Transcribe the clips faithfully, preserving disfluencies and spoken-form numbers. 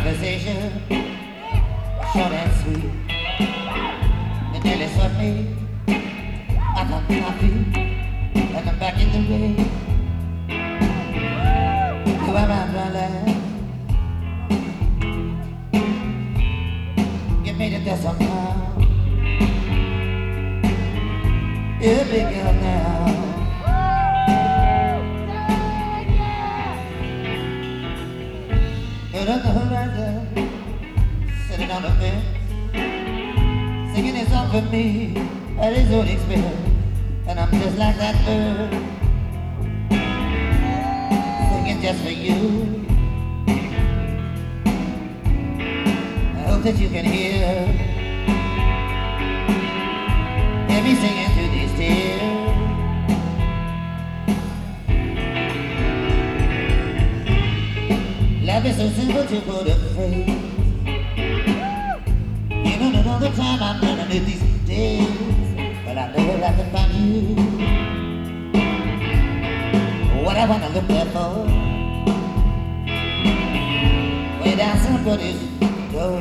conversation, short and sweet. It nearly swept me. I got my feet, and I'm back in the rain. You are my darling. You made it there somehow. You're a big girl now. You're on the horizon, sitting on the fence, singing a song for me at his own expense. And I'm just like that bird, singing just for you. I hope that you can hear, hear me singing through these tears. Life is so simple to put a phrase. You don't know the time I'm running with these days, but I know where I can find you. What I wanna look there for, way down somebody's door.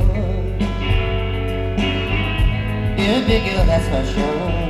You're a big girl, that's for sure.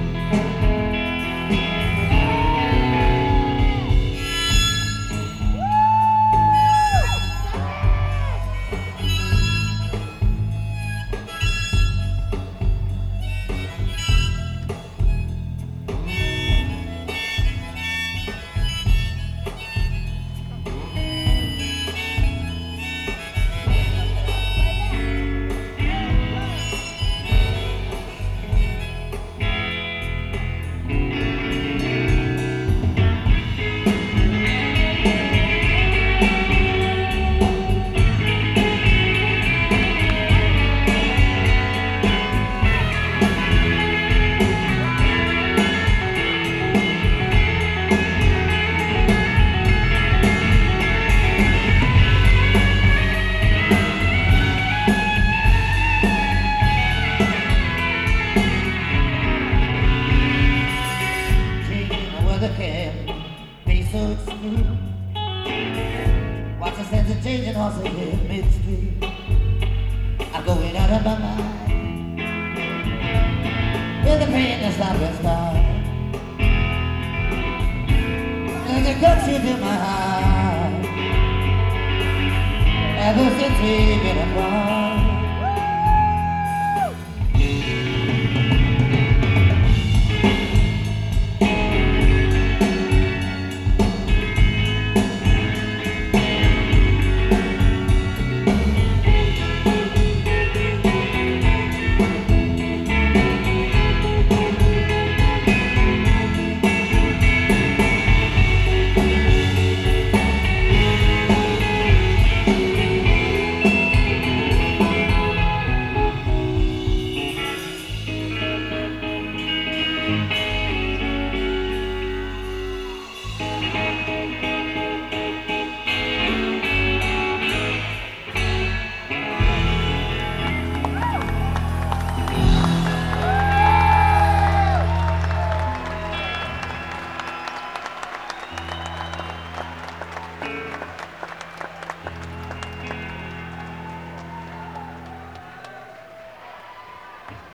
Watch the sense of changing horses in mid-street. I'm going out of my mind with the pain that's not been stopped. And it cuts into my heart ever since we've been apart.